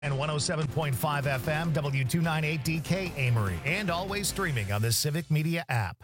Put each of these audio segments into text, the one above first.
And 107.5 FM, W298DK Amory, and always streaming on the Civic Media app.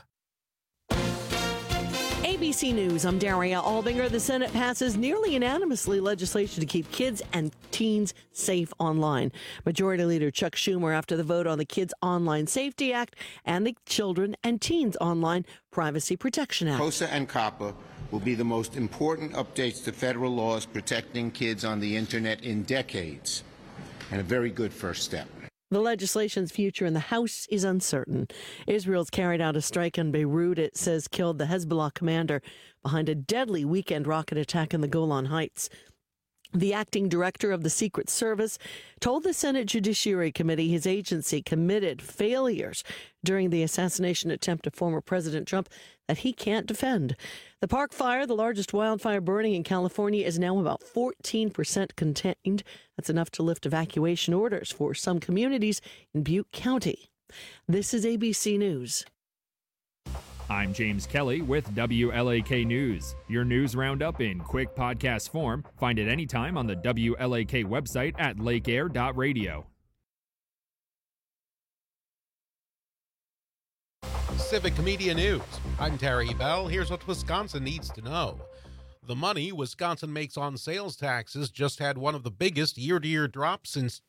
ABC News, I'm Daria Albinger. The Senate passes nearly unanimously legislation to keep kids and teens safe online. Majority Leader Chuck Schumer after the vote on the Kids Online Safety Act and the Children and Teens Online Privacy Protection Act. COSA and COPPA will be the most important updates to federal laws protecting kids on the internet in decades, and a very good first step. The legislation's future in the House is uncertain. Israel's carried out a strike in Beirut, it says killed the Hezbollah commander behind a deadly weekend rocket attack in the Golan Heights. The acting director of the Secret Service told the Senate Judiciary Committee his agency committed failures during the assassination attempt of former President Trump that he can't defend. The Park Fire, the largest wildfire burning in California, is now about 14% contained. That's enough to lift evacuation orders for some communities in Butte County. This is ABC News. I'm James Kelly with WLAK News. Your news roundup in quick podcast form. Find it anytime on the WLAK website at lakeair.radio. Civic Media News. I'm Terry Bell. Here's what Wisconsin needs to know. The money Wisconsin makes on sales taxes just had one of the biggest year-to-year drops since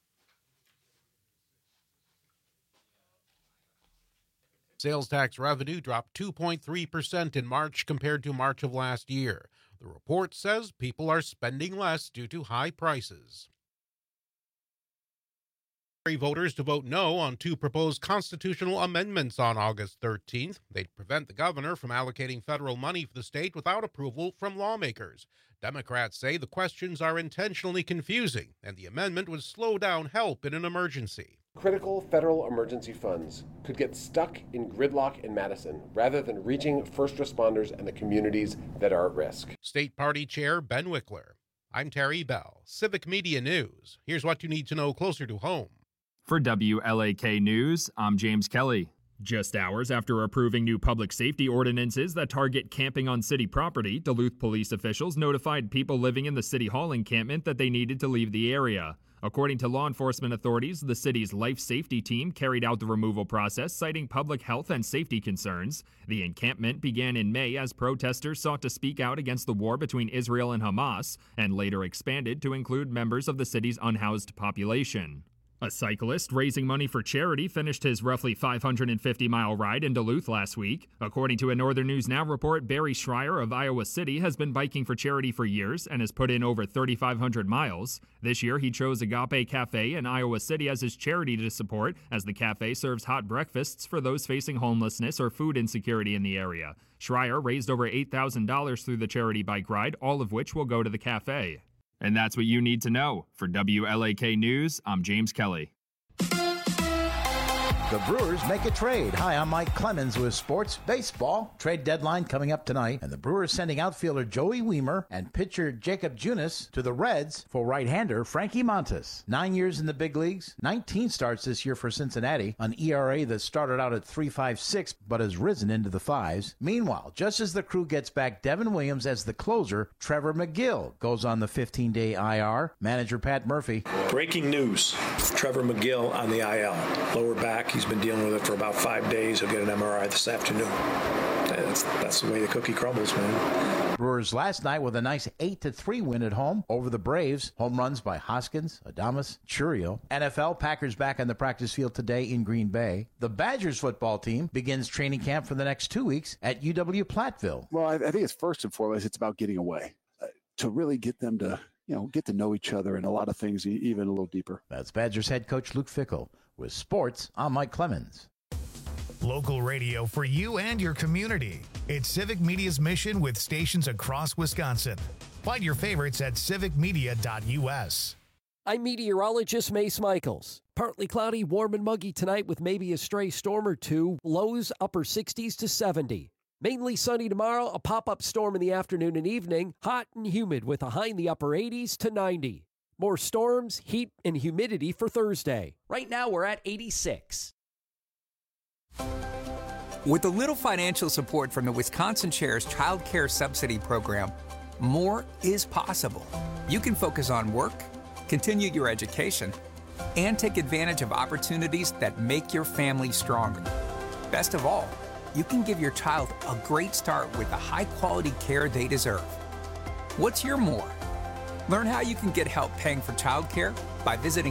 sales tax revenue dropped 2.3% in March compared to March of last year. The report says people are spending less due to high prices. Voters to vote no on two proposed constitutional amendments on August 13th. They'd prevent the governor from allocating federal money for the state without approval from lawmakers. Democrats say the questions are intentionally confusing, and the amendment would slow down help in an emergency. Critical federal emergency funds could get stuck in gridlock in Madison rather than reaching first responders and the communities that are at risk. State Party Chair Ben Wickler. I'm Terry Bell, Civic Media News. Here's what you need to know closer to home. For WLAK News, I'm James Kelly. Just hours after approving new public safety ordinances that target camping on city property, Duluth police officials notified people living in the City Hall encampment that they needed to leave the area. According to law enforcement authorities, the city's life safety team carried out the removal process, citing public health and safety concerns. The encampment began in May as protesters sought to speak out against the war between Israel and Hamas, and later expanded to include members of the city's unhoused population. A cyclist raising money for charity finished his roughly 550-mile ride in Duluth last week. According to a Northern News Now report, Barry Schreier of Iowa City has been biking for charity for years and has put in over 3,500 miles. This year, he chose Agape Cafe in Iowa City as his charity to support, as the cafe serves hot breakfasts for those facing homelessness or food insecurity in the area. Schreier raised over $8,000 through the charity bike ride, all of which will go to the cafe. And that's what you need to know. For WLAK News, I'm James Kelly. The Brewers make a trade. Hi, I'm Mike Clemens with Sports Baseball. Trade deadline coming up tonight, and the Brewers sending outfielder Joey Wiemer and pitcher Jacob Junis to the Reds for right-hander Frankie Montas. 9 years in the big leagues, 19 starts this year for Cincinnati, an ERA that started out at 3.56 but has risen into the fives. Meanwhile, just as the crew gets back Devin Williams as the closer, Trevor McGill goes on the 15-day IR. Manager Pat Murphy. Breaking news, Trevor McGill on the IL. Lower back. He's been dealing with it for about 5 days. He'll get an MRI this afternoon. That's the way the cookie crumbles, man. Brewers last night with a nice 8-3 win at home over the Braves. Home runs by Hoskins, Adames, Churio. NFL Packers back on the practice field today in Green Bay. The Badgers football team begins training camp for the next 2 weeks at UW-Platteville. Well, I think it's first and foremost, it's about getting away to really get them to, get to know each other and a lot of things even a little deeper. That's Badgers head coach Luke Fickell. With sports, I'm Mike Clemens. Local radio for you and your community. It's Civic Media's mission with stations across Wisconsin. Find your favorites at civicmedia.us. I'm meteorologist Mace Michaels. Partly cloudy, warm and muggy tonight with maybe a stray storm or two. Lows upper 60s to 70. Mainly sunny tomorrow, a pop-up storm in the afternoon and evening. Hot and humid with a high in the upper 80s to 90. More storms, heat, and humidity for Thursday. Right now, we're at 86. With a little financial support from the Wisconsin Chair's Child Care Subsidy Program, more is possible. You can focus on work, continue your education, and take advantage of opportunities that make your family stronger. Best of all, you can give your child a great start with the high-quality care they deserve. What's your more? Learn how you can get help paying for childcare by visiting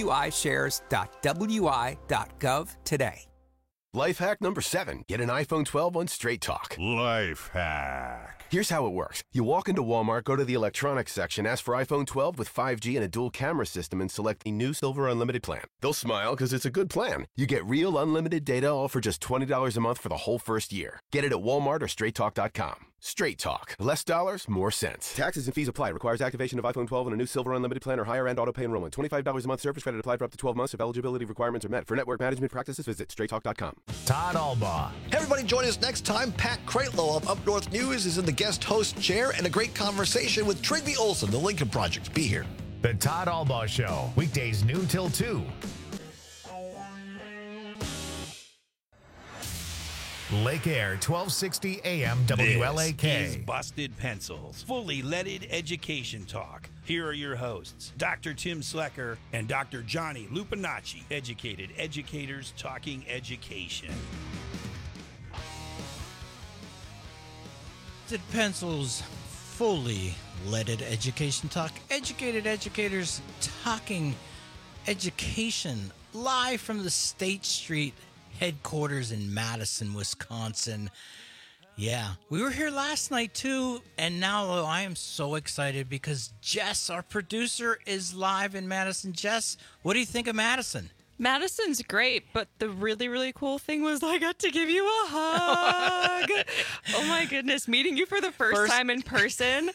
wishares.wi.gov today. Life hack number 7. Get an iPhone 12 on Straight Talk. Life hack. Here's how it works. You walk into Walmart, go to the electronics section, ask for iPhone 12 with 5G and a dual camera system, and select the new Silver Unlimited plan. They'll smile because it's a good plan. You get real unlimited data all for just $20 a month for the whole first year. Get it at Walmart or StraightTalk.com. Straight Talk. Less dollars, more sense. Taxes and fees apply. Requires activation of iPhone 12 and a new Silver Unlimited plan or higher end auto pay enrollment. $25 a month service credit applied for up to 12 months if eligibility requirements are met. For network management practices, visit StraightTalk.com. Todd Albaugh. Hey everybody, join us next time. Pat Kreitlow of Up North News is in the guest host chair, and a great conversation with Trygve Olsen, the Lincoln Project. Be here. The Todd Albaugh Show. Weekdays noon till 2. Lake Air, 1260 AM WLAK. This is Busted Pencils, fully leaded education talk. Here are your hosts, Dr. Tim Slecker and Dr. Johnny Lupinacci, educated educators talking education. Busted Pencils, fully leaded education talk. Educated educators talking education, live from the State Street headquarters in Madison, Wisconsin. Yeah, we were here last night too, and now I am so excited because Jess, our producer, is live in Madison. Jess, what do you think of Madison? Madison's great, but the really, really cool thing was I got to give you a hug. Oh my goodness, meeting you for the first time in person.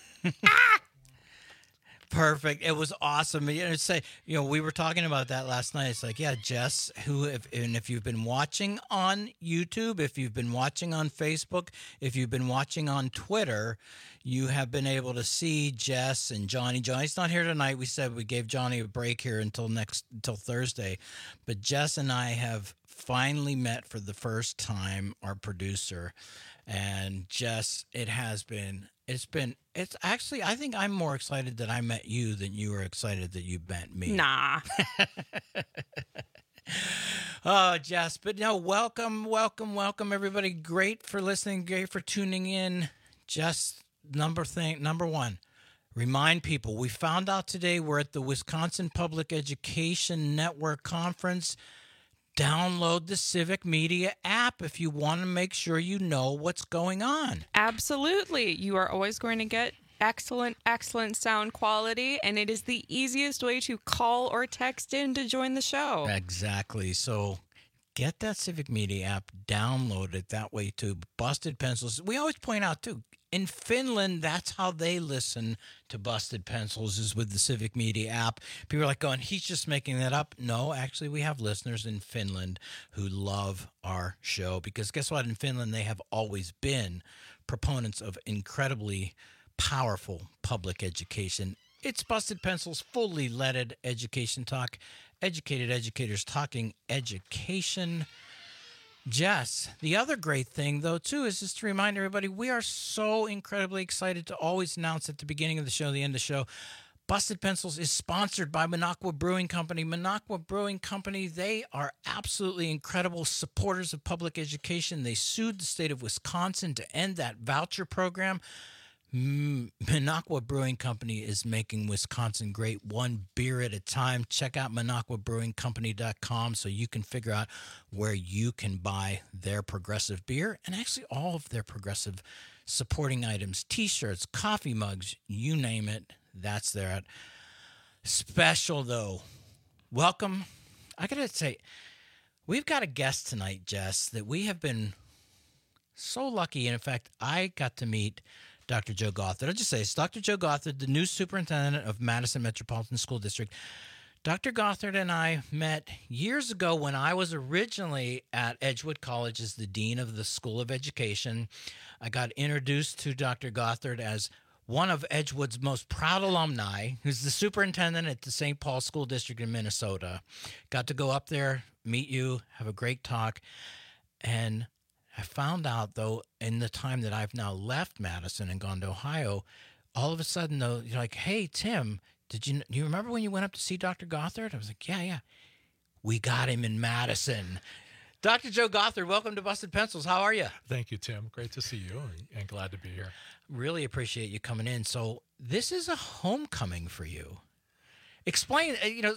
Perfect. It was awesome. We were talking about that last night. It's like, yeah, Jess, if you've been watching on YouTube, if you've been watching on Facebook, if you've been watching on Twitter, you have been able to see Jess and Johnny. Johnny's not here tonight. We said we gave Johnny a break here until Thursday, but Jess and I have finally met for the first time, our producer. And Jess, it's actually, I think I'm more excited that I met you than you were excited that you met me. Nah. Oh, Jess, but no, welcome, everybody. Great for listening, great for tuning in. Just number one, remind people, we found out today we're at the Wisconsin Public Education Network Conference. Download the Civic Media app if you want to make sure you know what's going on. Absolutely. You are always going to get excellent sound quality, and it is the easiest way to call or text in to join the show. Exactly. So get that Civic Media app, download it that way too. Busted Pencils. We always point out too, in Finland, that's how they listen to Busted Pencils, is with the Civic Media app. People are like going, he's just making that up. No, actually, we have listeners in Finland who love our show because guess what? In Finland, they have always been proponents of incredibly powerful public education. It's Busted Pencils, fully leaded education talk. Educated educators talking education. Jess, the other great thing, though, too, is just to remind everybody, we are so incredibly excited to always announce at the beginning of the show, the end of the show, Busted Pencils is sponsored by Minocqua Brewing Company. Minocqua Brewing Company, they are absolutely incredible supporters of public education. They sued the state of Wisconsin to end that voucher program. Minocqua Brewing Company is making Wisconsin great, one beer at a time. Check out MinocquaBrewingCompany.com so you can figure out where you can buy their progressive beer and actually all of their progressive supporting items, T-shirts, coffee mugs, you name it, that's there. Special, though. Welcome. I got to say, we've got a guest tonight, Jess, that we have been so lucky. And in fact, I got to meet Dr. Joe Gothard. I'll just say it's Dr. Joe Gothard, the new superintendent of Madison Metropolitan School District. Dr. Gothard and I met years ago when I was originally at Edgewood College as the dean of the School of Education. I got introduced to Dr. Gothard as one of Edgewood's most proud alumni, who's the superintendent at the St. Paul School District in Minnesota. Got to go up there, meet you, have a great talk. And I found out, though, in the time that I've now left Madison and gone to Ohio, all of a sudden, though, you're like, hey, Tim, Do you remember when you went up to see Dr. Gothard? I was like, yeah. We got him in Madison. Dr. Joe Gothard, welcome to Busted Pencils. How are you? Thank you, Tim. Great to see you and glad to be here. Really appreciate you coming in. So this is a homecoming for you. Explain,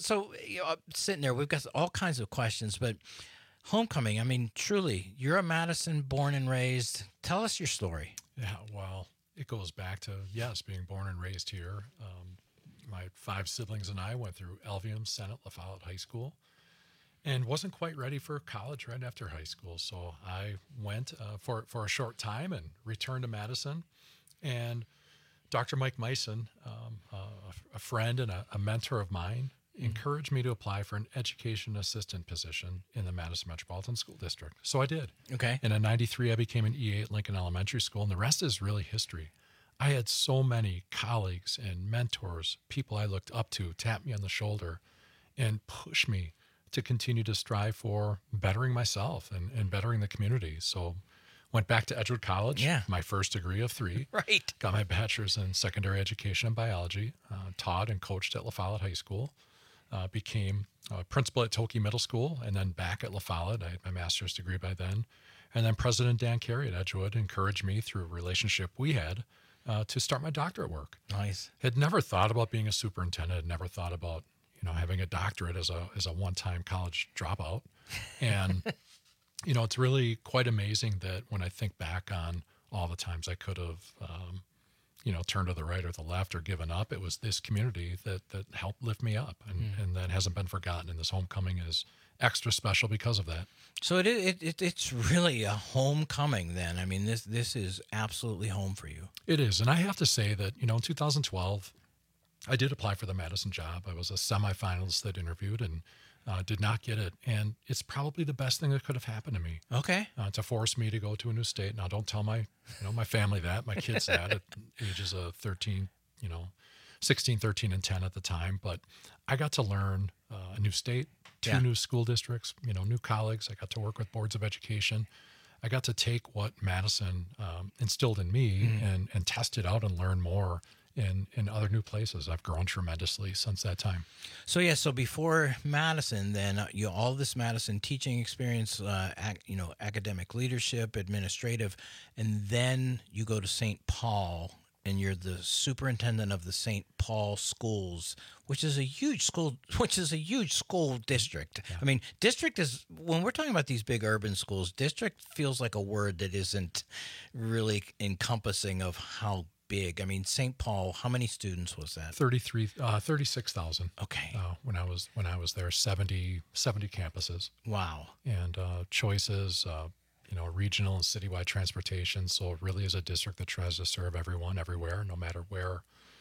sitting there, we've got all kinds of questions, but homecoming, I mean, truly, you're a Madison born and raised. Tell us your story. Yeah, well, it goes back to, yes, being born and raised here. My 5 siblings and I went through Elvium, Senate, La Follette High School, and wasn't quite ready for college right after high school. So I went for a short time and returned to Madison. And Dr. Mike Meisen, a friend and a mentor of mine, encouraged me to apply for an education assistant position in the Madison Metropolitan School District. So I did. Okay. And in '93, I became an EA at Lincoln Elementary School, and the rest is really history. I had so many colleagues and mentors, people I looked up to, tap me on the shoulder and push me to continue to strive for bettering myself and bettering the community. So went back to Edgewood College, my first degree of 3. Right. Got my bachelor's in secondary education and biology, taught and coached at La Follette High School, became principal at Toki Middle School, and then back at La Follette. I had my master's degree by then. And then President Dan Carey at Edgewood encouraged me through a relationship we had to start my doctorate work. Nice. Had never thought about being a superintendent, had never thought about, having a doctorate as a one-time college dropout. And, it's really quite amazing that when I think back on all the times I could have, turned to the right or the left or given up, it was this community that helped lift me up. And that hasn't been forgotten. And this homecoming is extra special because of that. So it's really a homecoming then. I mean, this is absolutely home for you. It is. And I have to say that, in 2012, I did apply for the Madison job. I was a semifinalist that interviewed and did not get it. And it's probably the best thing that could have happened to me. Okay. To force me to go to a new state. Now, don't tell my family that, my kids that at ages of 13, 16, 13, and 10 at the time. But I got to learn a new state, 2 new school districts, new colleagues. I got to work with boards of education. I got to take what Madison instilled in me and test it out and learn more in other new places. I've grown tremendously since that time. So before Madison, then all this Madison teaching experience, academic leadership, administrative, and then you go to St. Paul and you're the superintendent of the St. Paul schools, which is a huge school district. Yeah. I mean, district is, when we're talking about these big urban schools, district feels like a word that isn't really encompassing of how big. I mean, St. Paul, how many students was that? 36,000. Okay. When I was there, 70 campuses. Wow. And choices, regional and citywide transportation. So it really is a district that tries to serve everyone, everywhere, no matter where,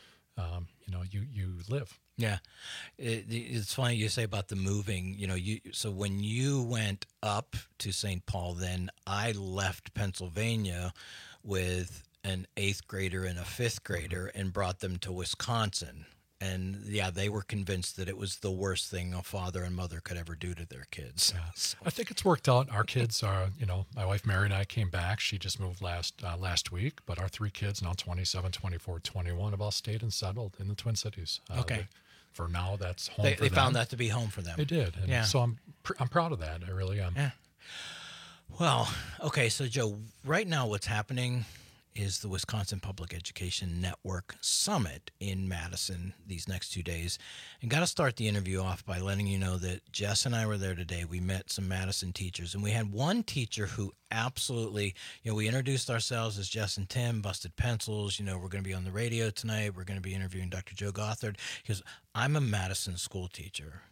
you live. Yeah. It's funny you say about the moving, so when you went up to St. Paul, then I left Pennsylvania with an 8th grader and a 5th grader and brought them to Wisconsin. And they were convinced that it was the worst thing a father and mother could ever do to their kids. Yeah. So. I think it's worked out. Our kids are, my wife Mary and I came back. She just moved last week, but our 3 kids, now 27, 24, 21, have all stayed and settled in the Twin Cities. Okay. For now, that's home for them. They found that to be home for them. They did. And so I'm proud of that. I really am. Yeah. Well, okay. So Joe, right now what's happening is the Wisconsin Public Education Network Summit in Madison these next 2 days. And got to start the interview off by letting you know that Jess and I were there today. We met some Madison teachers, and we had one teacher who absolutely, we introduced ourselves as Jess and Tim, Busted Pencils. We're going to be on the radio tonight. We're going to be interviewing Dr. Joe Gothard. He goes, I'm a Madison school teacher.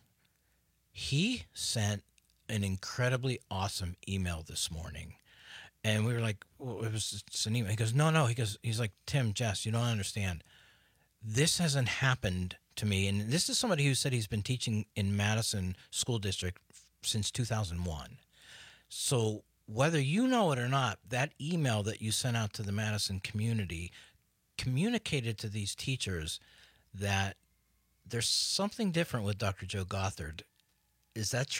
He sent an incredibly awesome email this morning. And we were like, well, it was just an email. He goes, no. He's like, Tim, Jess, you don't understand. This hasn't happened to me. And this is somebody who said he's been teaching in Madison School District since 2001. So whether you know it or not, that email that you sent out to the Madison community communicated to these teachers that there's something different with Dr. Joe Gothard. Is that true?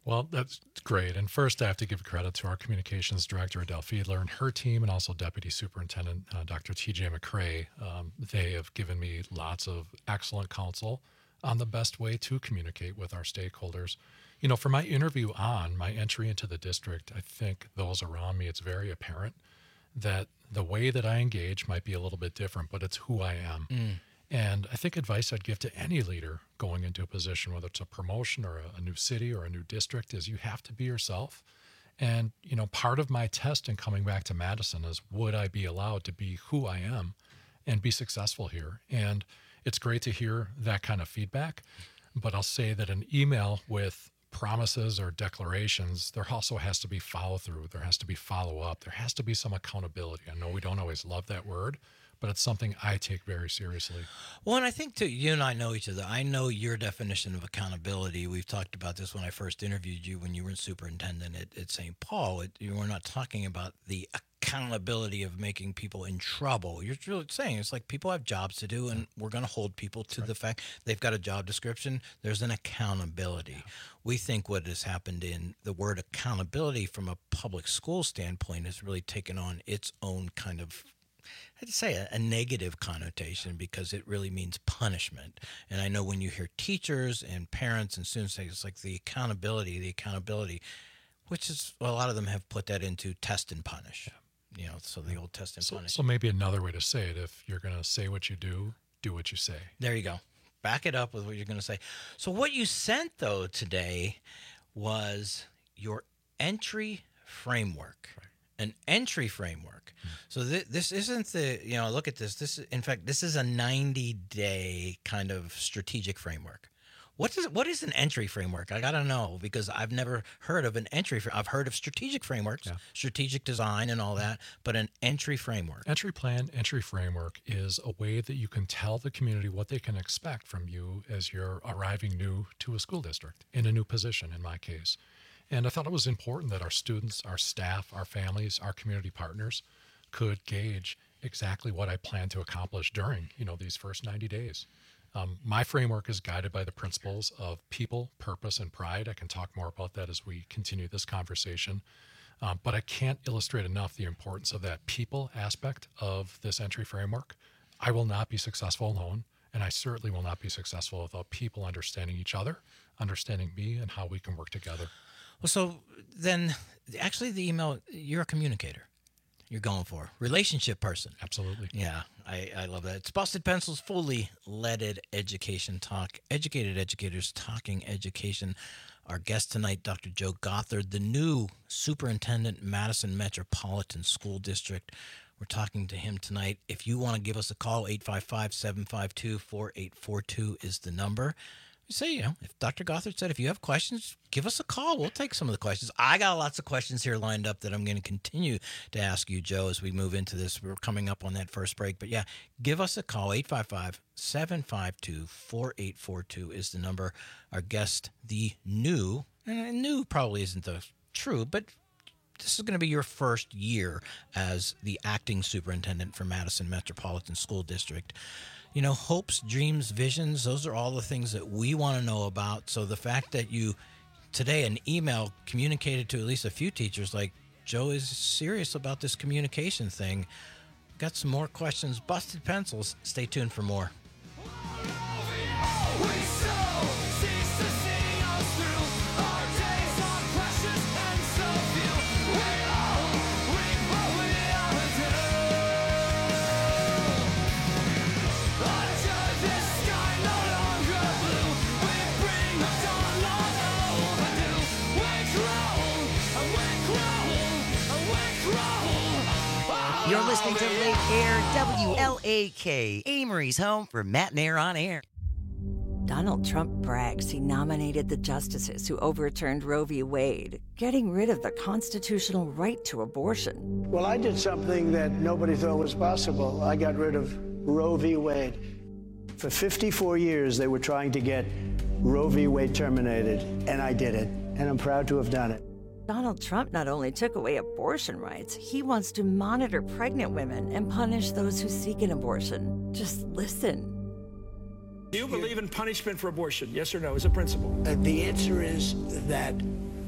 Well, that's great. And first, I have to give credit to our communications director, Adele Fiedler, and her team, and also Deputy Superintendent Dr. T.J. McCrae. They have given me lots of excellent counsel on the best way to communicate with our stakeholders. You know, for my interview on my entry into the district, I think those around me, it's very apparent that the way that I engage might be a little bit different, but it's who I am. And I think advice I'd give to any leader going into a position, whether it's a promotion or a new city or a new district, is you have to be yourself. And, you know, part of my test in coming back to Madison is, would I be allowed to be who I am and be successful here? And it's great to hear that kind of feedback. But I'll say that an email with promises or declarations, there also has to be follow through. There has to be follow up. There has to be some accountability. I know we don't always love that word, but it's something I take very seriously. Well, and I think, too, you and I know each other. I know your definition of accountability. We've talked about this when I first interviewed you when you were superintendent at St. Paul. You were not talking about the accountability of making people in trouble. You're really saying it's like people have jobs to do, and we're going to hold people to the fact they've got a job description. There's an accountability. We think what has happened in the word accountability from a public school standpoint has really taken on its own kind of, I'd say, a negative connotation, because it really means punishment. And I know when you hear teachers and parents and students say it's like the accountability, which is, well, a lot of them have put that into test and punish. You know, so the old test and punish. So maybe another way to say it, if you're going to say what you do what you say. There you go. Back it up with what you're going to say. So what you sent, though, today was your entry framework. Right. An entry framework. So this isn't the, you know, look at this. This is, in fact, this is a 90-day kind of strategic framework. What is an entry framework? I got to know, because I've never heard of an entry. I've heard of strategic frameworks, strategic design and all that, but an entry framework. Entry plan, entry framework is a way that you can tell the community what they can expect from you as you're arriving new to a school district, in a new position, in my case. And I thought it was important that our students, our staff, our families, our community partners could gauge exactly what I plan to accomplish during, you know, these first 90 days. My framework is guided by the principles of people, purpose, and pride. I can talk more about that as we continue this conversation. But I can't illustrate enough the importance of that people aspect of this entry framework. I will not be successful alone, and I certainly will not be successful without people understanding each other, understanding me, and how we can work together. Well, so then actually the email, you're a communicator. You're going for relationship person. Absolutely. Yeah, I love that. It's Busted Pencils, fully leaded education talk. Educated educators talking education. Our guest tonight, Dr. Joe Gothard, the new superintendent, Madison Metropolitan School District. We're talking to him tonight. If you want to give us a call, 855-752-4842 is the number. Say, you know, if Dr. Gothard said, if you have questions, give us a call. We'll take some of the questions. I got lots of questions here lined up that I'm going to continue to ask you, Joe, as we move into this. We're coming up on that first break. But yeah, give us a call. 855-752-4842 is the number. Our guest, the new probably isn't the true, but this is going to be your first year as the acting superintendent for Madison Metropolitan School District. You know, hopes, dreams, visions, those are all the things that we want to know about. So the fact that you today, an email communicated to at least a few teachers, like, Joe is serious about this communication thing. Got some more questions. Busted Pencils. Stay tuned for more. You're listening to Lake Air, WLAK, Amory's home for Matt and Air on Air. Donald Trump brags he nominated the justices who overturned Roe v. Wade, getting rid of the constitutional right to abortion. Well, I did something that nobody thought was possible. I got rid of Roe v. Wade. For 54 years, they were trying to get Roe v. Wade terminated, and I did it, and I'm proud to have done it. Donald Trump not only took away abortion rights, he wants to monitor pregnant women and punish those who seek an abortion. Just listen. Do you believe in punishment for abortion? Yes or no, as a principle? The answer is that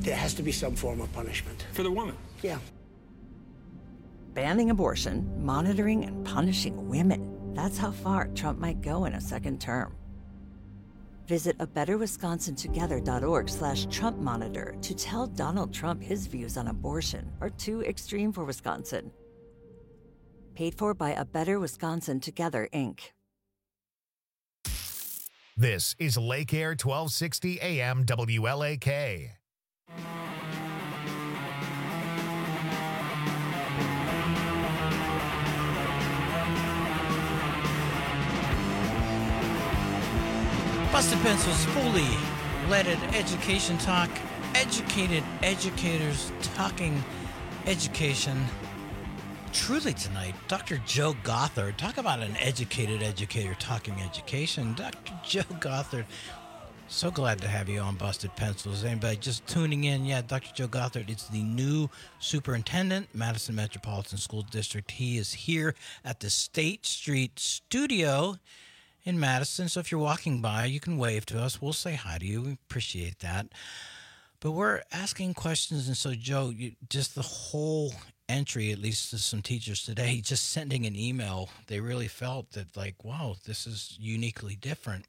there has to be some form of punishment. For the woman? Yeah. Banning abortion, monitoring and punishing women. That's how far Trump might go in a second term. Visit abetterwisconsintogether.org/Trump Monitor to tell Donald Trump his views on abortion are too extreme for Wisconsin. Paid for by A Better Wisconsin Together, Inc. This is Lake Air 1260 AM WLAK. Busted Pencils, fully leaded education talk, educated educators talking education. Truly tonight, Dr. Joe Gothard. Talk about an educated educator talking education. Dr. Joe Gothard, so glad to have you on Busted Pencils. Anybody just tuning in, yeah, Dr. Joe Gothard is the new superintendent, Madison Metropolitan School District. He is here at the State Street studio in Madison. So if you're walking by, you can wave to us. We'll say hi to you. We appreciate that. But we're asking questions. And so, Joe, just the whole entry, at least to some teachers today, just sending an email, they really felt that, like, wow, this is uniquely different.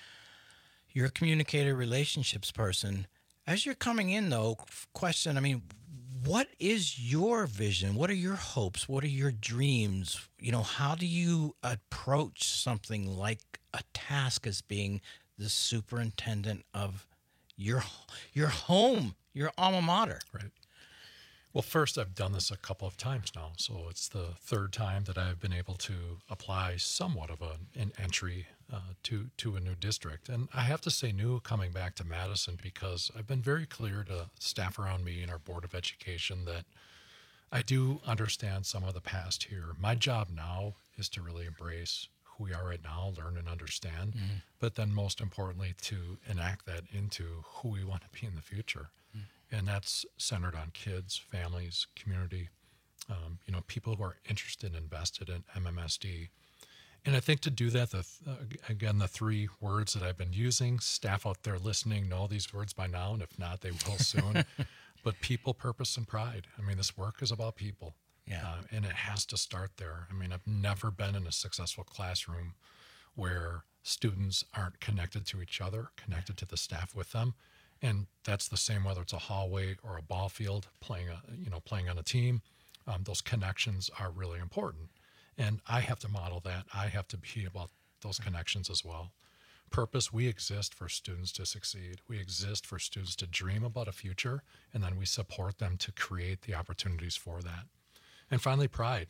You're a communicator, relationships person. As you're coming in, though, question, I mean, what is your vision? What are your hopes? What are your dreams? You know, how do you approach something like a task as being the superintendent of your home, your alma mater? Right. Well, first, I've done this a couple of times now, so it's the third time that I've been able to apply somewhat of an entry to a new district. And I have to say new coming back to Madison, because I've been very clear to staff around me and our Board of Education that I do understand some of the past here. My job now is to really embrace who we are right now, learn and understand, but then most importantly to enact that into who we want to be in the future. And that's centered on kids, families, community, people who are interested and invested in MMSD. And I think to do that, again, the three words that I've been using, staff out there listening know these words by now, and if not, they will soon. But people, purpose, and pride. I mean, this work is about people. Yeah. And it has to start there. I mean, I've never been in a successful classroom where students aren't connected to each other, connected to the staff with them. And that's the same whether it's a hallway or a ball field, playing on a team. Those connections are really important. And I have to model that. I have to be about those connections as well. Purpose, we exist for students to succeed. We exist for students to dream about a future, and then we support them to create the opportunities for that. And finally, pride.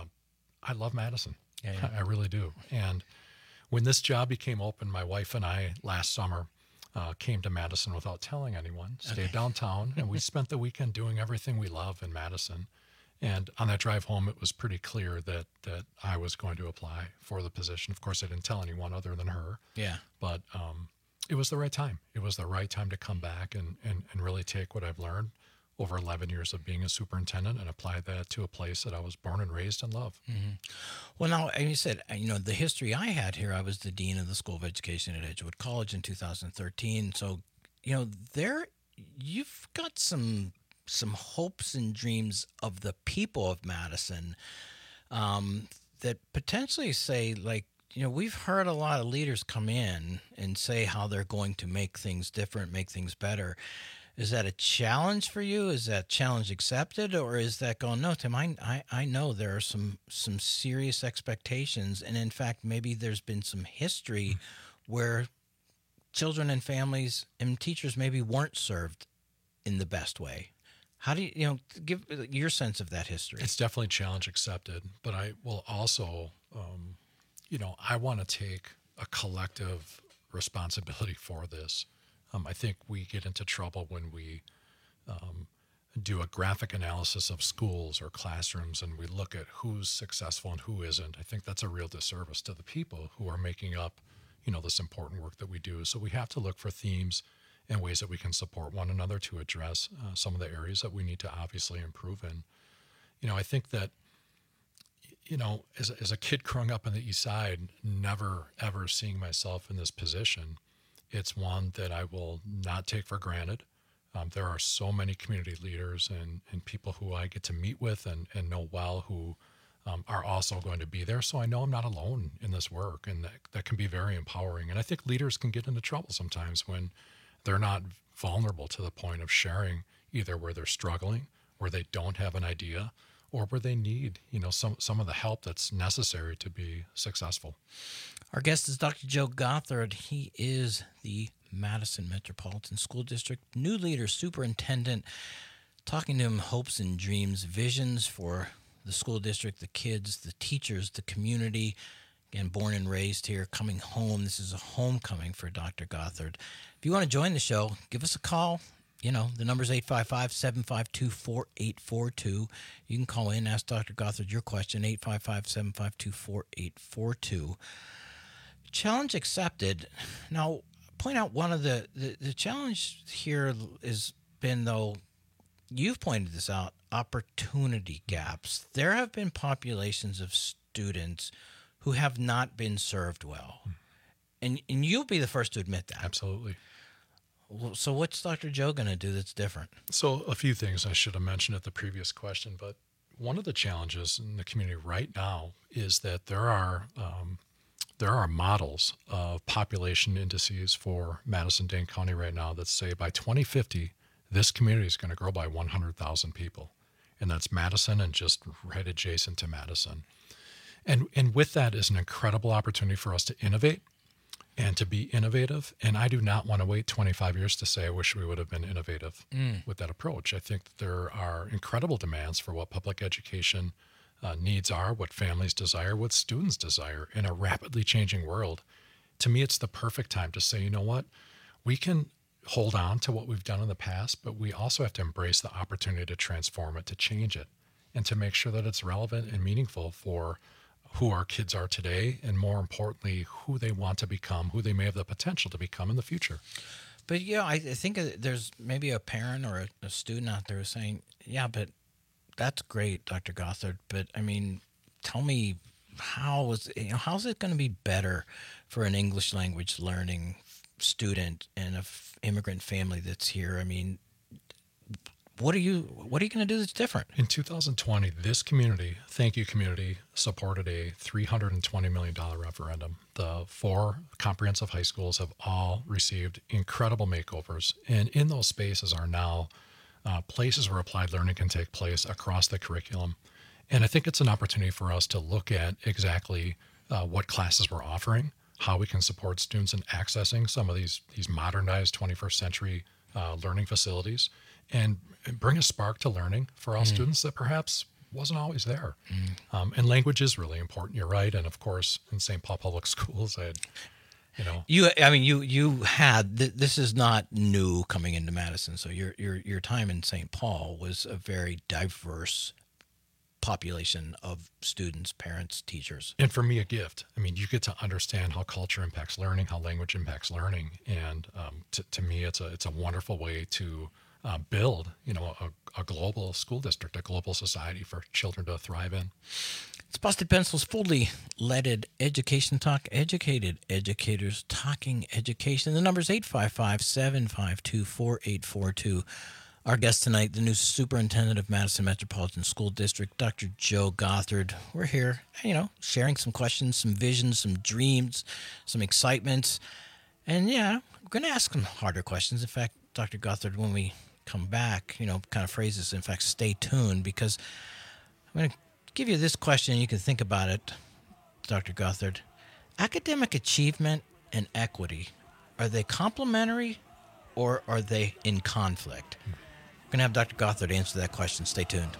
I love Madison. Yeah. I really do. And when this job became open, my wife and I last summer came to Madison without telling anyone, stayed downtown, and we spent the weekend doing everything we love in Madison. And on that drive home, it was pretty clear that I was going to apply for the position. Of course, I didn't tell anyone other than her. Yeah. But it was the right time. It was the right time to come back and really take what I've learned over 11 years of being a superintendent and apply that to a place that I was born and raised and love. Mm-hmm. Well, now, and you said, the history I had here, I was the dean of the School of Education at Edgewood College in 2013. So, there you've got some hopes and dreams of the people of Madison that potentially say, like, we've heard a lot of leaders come in and say how they're going to make things different, make things better. Is that a challenge for you? Is that challenge accepted? Or is that going, no, Tim, I know there are some serious expectations. And in fact, maybe there's been some history where children and families and teachers maybe weren't served in the best way. How do you, give your sense of that history? It's definitely challenge accepted, but I will also, I want to take a collective responsibility for this. I think we get into trouble when we do a graphic analysis of schools or classrooms and we look at who's successful and who isn't. I think that's a real disservice to the people who are making up, this important work that we do. So we have to look for themes and ways that we can support one another to address some of the areas that we need to obviously improve in. I think that, as a kid growing up on the East Side, never, ever seeing myself in this position, it's one that I will not take for granted. There are so many community leaders and people who I get to meet with and know well who are also going to be there. So I know I'm not alone in this work, and that can be very empowering. And I think leaders can get into trouble sometimes when they're not vulnerable to the point of sharing either where they're struggling, where they don't have an idea, or where they need, some of the help that's necessary to be successful. Our guest is Dr. Joe Gothard. He is the Madison Metropolitan School District new leader superintendent, talking to him hopes and dreams, visions for the school district, the kids, the teachers, the community. Again, born and raised here, coming home. This is a homecoming for Dr. Gothard. If you want to join the show, give us a call. The number's 855-752-4842. You can call in, ask Dr. Gothard your question, 855-752-4842. Challenge accepted. Now, point out one of the challenge here has been, though, you've pointed this out, opportunity gaps. There have been populations of students who have not been served well. And you'll be the first to admit that. Absolutely. So what's Dr. Joe going to do that's different? So a few things I should have mentioned at the previous question, but one of the challenges in the community right now is that there are models of population indices for Madison-Dane County right now that say by 2050, this community is going to grow by 100,000 people. And that's Madison and just right adjacent to Madison. And with that is an incredible opportunity for us to innovate and to be innovative. And I do not want to wait 25 years to say I wish we would have been innovative with that approach. I think that there are incredible demands for what public education needs are, what families desire, what students desire in a rapidly changing world. To me, it's the perfect time to say, you know what, we can hold on to what we've done in the past, but we also have to embrace the opportunity to transform it, to change it, and to make sure that it's relevant and meaningful for who our kids are today, and more importantly, who they want to become, who they may have the potential to become in the future. But I think there's maybe a parent or a student out there who's saying, yeah, but that's great, Dr. Gothard, but I mean, tell me how's it going to be better for an English language learning student and an immigrant family that's here? I mean, what are you going to do that's different? In 2020, this community, thank you community, supported a $320 million referendum. The 4 comprehensive high schools have all received incredible makeovers, and in those spaces are now places where applied learning can take place across the curriculum. And I think it's an opportunity for us to look at exactly what classes we're offering, how we can support students in accessing some of these modernized 21st century learning facilities, and bring a spark to learning for all students that perhaps wasn't always there. And language is really important, you're right. And of course, in St. Paul Public Schools, you had this is not new coming into Madison. So your time in St. Paul was a very diverse population of students, parents, teachers. And for me, a gift. I mean, you get to understand how culture impacts learning, how language impacts learning. And to me, it's a wonderful way to build, a global school district, a global society for children to thrive in. It's Busted Pencil's fully leaded education talk, educated educators talking education. The number's 855-752-4842. Our guest tonight, the new superintendent of Madison Metropolitan School District, Dr. Joe Gothard. We're here, sharing some questions, some visions, some dreams, some excitements. And we're going to ask some harder questions. In fact, Dr. Gothard, when we come back, kind of phrases, in fact, stay tuned, because I'm going to give you this question and you can think about it, Dr. Gothard. Academic achievement and equity, are they complementary or are they in conflict? We're going to have Dr. Gothard answer that question. Stay tuned.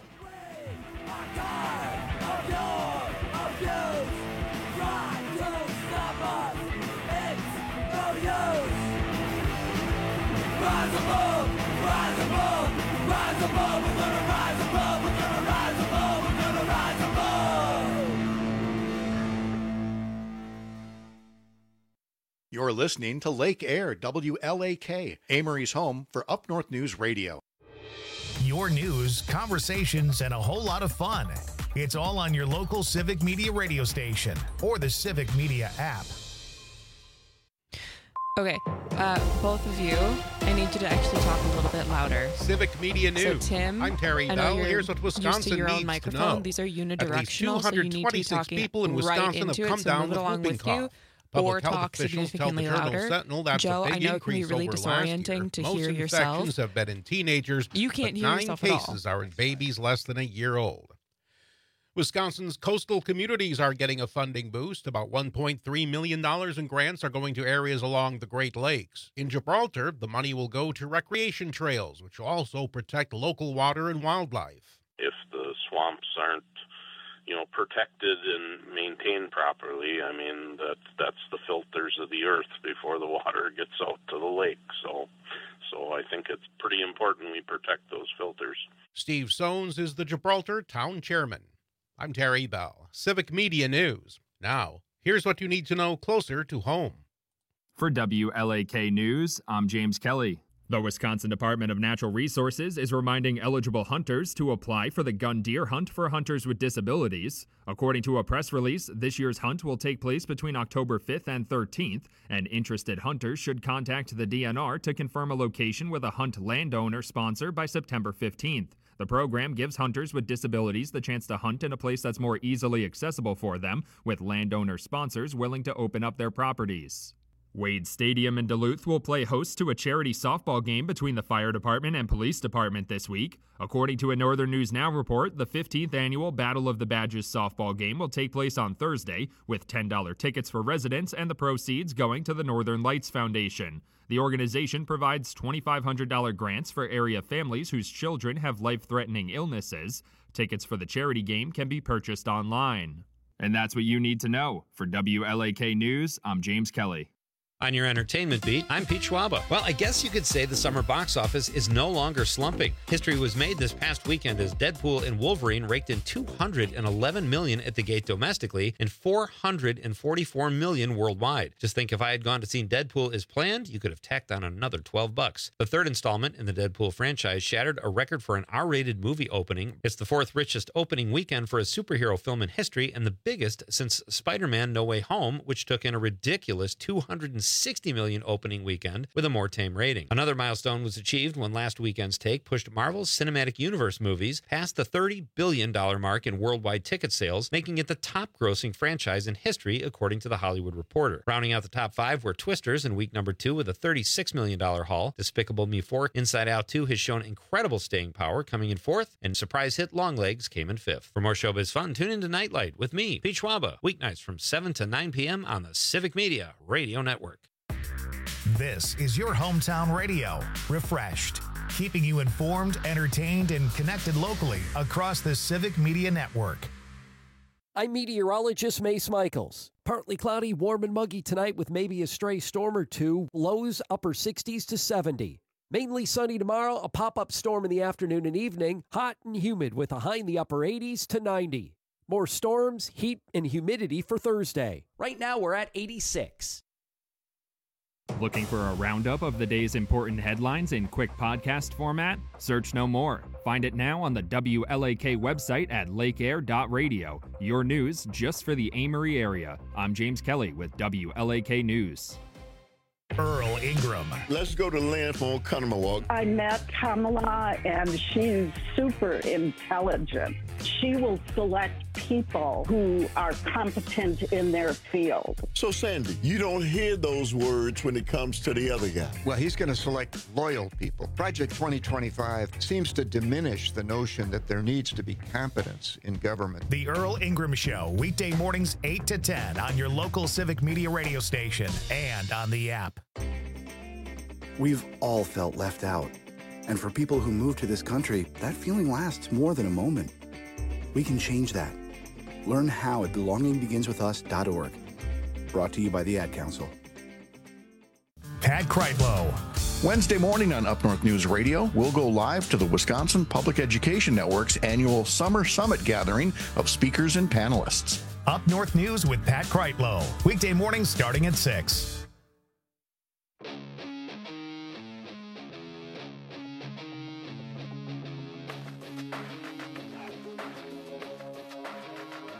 You're listening to Lake Air, WLAK, Amory's home for Up North News Radio. Your news, conversations, and a whole lot of fun. It's all on your local Civic Media radio station or the Civic Media app. Okay, both of you, I need you to actually talk a little bit louder. Civic Media News. So Tim, I'm Terry Bell. Here's what Wisconsin to your needs own microphone. to know. These are unidirectional, At least so you need to be 226 talking people in right Wisconsin into have come it, so down move with it along whooping with you, cough. or Public health talk officials tell the significantly Journal louder. Sentinel that's Joe, a big I know it can be increase really over last year. disorienting to Most hear yourself. infections have been in teenagers, You can't but hear 9 yourself at all. cases are in babies less than a year old. Wisconsin's coastal communities are getting a funding boost. About $1.3 million in grants are going to areas along the Great Lakes. In Gibraltar, the money will go to recreation trails, which will also protect local water and wildlife. If the swamps aren't, protected and maintained properly, I mean, that's the filters of the earth before the water gets out to the lake. So I think it's pretty important we protect those filters. Steve Soanes is the Gibraltar town chairman. I'm Terry Bell, Civic Media News. Now, here's what you need to know closer to home. For WLAK News, I'm James Kelly. The Wisconsin Department of Natural Resources is reminding eligible hunters to apply for the gun deer hunt for hunters with disabilities. According to a press release, this year's hunt will take place between October 5th and 13th, and interested hunters should contact the DNR to confirm a location with a hunt landowner sponsor by September 15th. The program gives hunters with disabilities the chance to hunt in a place that's more easily accessible for them, with landowner sponsors willing to open up their properties. Wade Stadium in Duluth will play host to a charity softball game between the fire department and police department this week. According to a Northern News Now report, the 15th annual Battle of the Badges softball game will take place on Thursday, with $10 tickets for residents and the proceeds going to the Northern Lights Foundation. The organization provides $2,500 grants for area families whose children have life-threatening illnesses. Tickets for the charity game can be purchased online. And that's what you need to know. For WLAK News, I'm James Kelly. On your entertainment beat, I'm Pete Schwaba. Well, I guess you could say the summer box office is no longer slumping. History was made this past weekend as Deadpool and Wolverine raked in $211 million at the gate domestically and $444 million worldwide. Just think if I had gone to see Deadpool as planned, you could have tacked on another $12. The third installment in the Deadpool franchise shattered a record for an R-rated movie opening. It's the fourth richest opening weekend for a superhero film in history and the biggest since Spider-Man No Way Home, which took in a ridiculous $260 million opening weekend with a more tame rating. Another milestone was achieved when last weekend's take pushed Marvel's Cinematic Universe movies past the $30 billion mark in worldwide ticket sales, making it the top-grossing franchise in history, according to The Hollywood Reporter. Rounding out the top five were Twisters in week number 2 with a $36 million haul. Despicable Me 4, Inside Out 2 has shown incredible staying power, coming in 4th, and surprise hit Longlegs came in 5th. For more showbiz fun, tune in to Nightlight with me, Pete Schwaba, weeknights from 7 to 9 p.m. on the Civic Media Radio Network. This is your hometown radio, refreshed, keeping you informed, entertained, and connected locally across the Civic Media Network. I'm meteorologist Mace Michaels. Partly cloudy, warm and muggy tonight with maybe a stray storm or two. Lows upper 60s to 70. Mainly sunny tomorrow, a pop-up storm in the afternoon and evening. Hot and humid with a high in the upper 80s to 90. More storms, heat, and humidity for Thursday. Right now we're at 86. Looking for a roundup of the day's important headlines in quick podcast format? Search no more. Find it now on the WLAK website at lakeair.radio. Your news just for the Amory area. I'm James Kelly with WLAK News. Earl Ingram. Let's go to Lynn for Conomowoc. I met Kamala, and she's super intelligent. She will select people who are competent in their field. So, Sandy, you don't hear those words when it comes to the other guy. Well, he's going to select loyal people. Project 2025 seems to diminish the notion that there needs to be competence in government. The Earl Ingram Show, weekday mornings 8 to 10 on your local Civic Media radio station and on the app. We've all felt left out. And for people who move to this country, that feeling lasts more than a moment. We can change that. Learn how at belongingbeginswithus.org. Brought to you by the Ad Council. Pat Kreitlow. Wednesday morning on Up North News Radio, we'll go live to the Wisconsin Public Education Network's annual Summer Summit gathering of speakers and panelists. Up North News with Pat Kreitlow. Weekday mornings starting at 6.